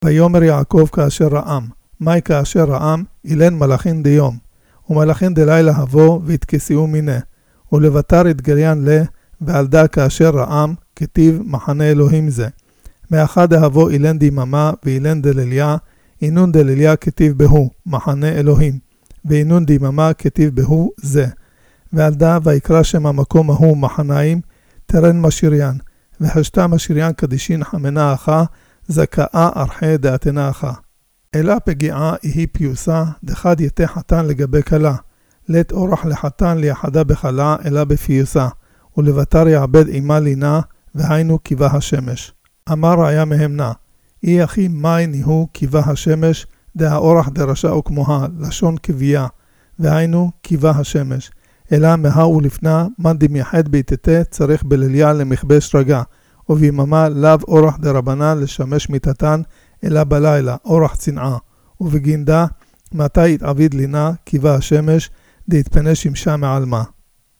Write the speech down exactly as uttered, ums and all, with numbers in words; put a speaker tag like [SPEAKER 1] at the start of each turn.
[SPEAKER 1] ויאמר יעקב כאשר רעם, מאי כאשר רעם, אילן מלאכין דיום, ומלאכין דלילה הבוא והתכסיהו מיני, ולבטר התגליין לה, ועל דא כאשר רעם, כתיב מחנה אלוהים זה. מאחד ההבוא אילן דיממה ואילן דליליה, אינון דליליה כתיב בהו, מחנה אלוהים, ואינון דיממה כתיב בהו זה. ועל דא ויקרא שם המקום ההוא מחניים, תרן משיריין, וחשתה משיריין קדישין חמנה אחא, זכאה ארחי דעתנה אחא. אלא פגיעה היא פיוסה, דחד יתה חתן לגבי כלה, לית אורח לחתן ליחדה בחלה, אלא בפיוסה, ולבטר יעבד אימה לינה, והיינו קיבה השמש. אמר רעיה מהמנה, אי אחי מאי ניהו קיבה השמש, דה האורח דרשע וכמוה, לשון קבייה, והיינו קיבה השמש. אלא מאה ולפנה, מן דמייחד ביתתה, צריך בליליה למכבש רגע, וביממה לאו אורח דרבנה לשמש מיתתן, אלא בלילה, אורח צנעה, ובגינדה, מתי יתעביד לינה, קיבה השמש, דהתפנה שמשה מעלמה.